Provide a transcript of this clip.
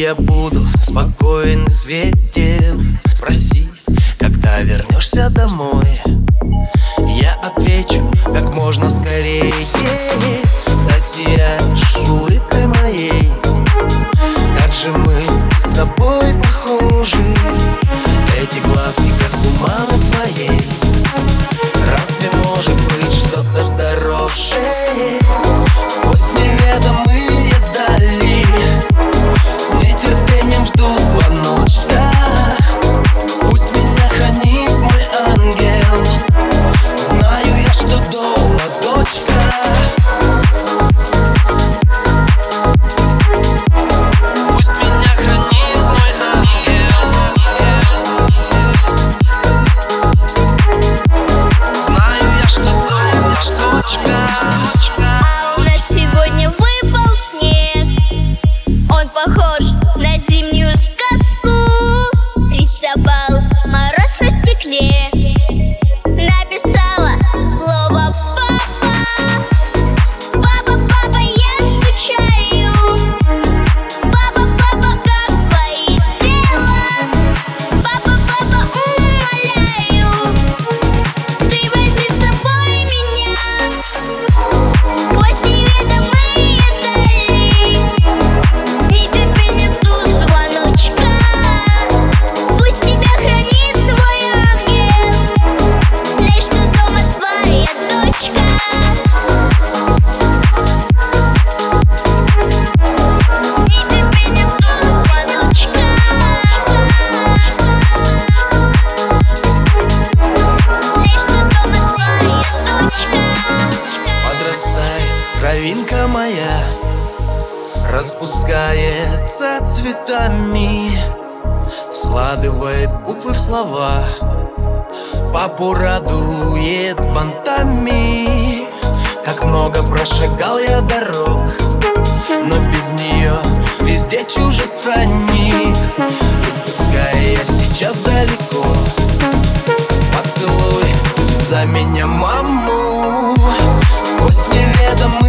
я буду спокоен и светел. Спроси, когда вернешься домой. Я отвечу как можно скорее. Засияешь улыбкой моей. Как же мы с тобой похожи. Эти глазки, как у мамы твоей. Разве может быть что-то дороже? Сквозь неведомые дали с нетерпением жду звоночка. Пусть меня хранит мой ангел. Знаю я, что дома дочка. Пусть меня хранит мой ангел. Знаю я, что дома дочка. А у нас сегодня выпал снег. Он похож на зимнюю сказку. Рисовал мороз на стекле. Написала слово «папа». Папа, папа, я скучаю. Папа, папа, как твои дела? Папа, папа, умоляю, ты возьми с собой меня. Сквозь неведомые дали с нетерпением жду звоночка. Пусть тебя хранит твой ангел. Знай, что дома твоя дочка. С нетерпением жду звоночка. Знай, что дома твоя дочка. Подрастает кровинка моя, распускается цветами, складывает буквы в слова, папу радует понтами. Как много прошагал я дорог, но без нее везде чужестранник. И пускай я сейчас далеко, поцелуй за меня маму. Сквозь неведомые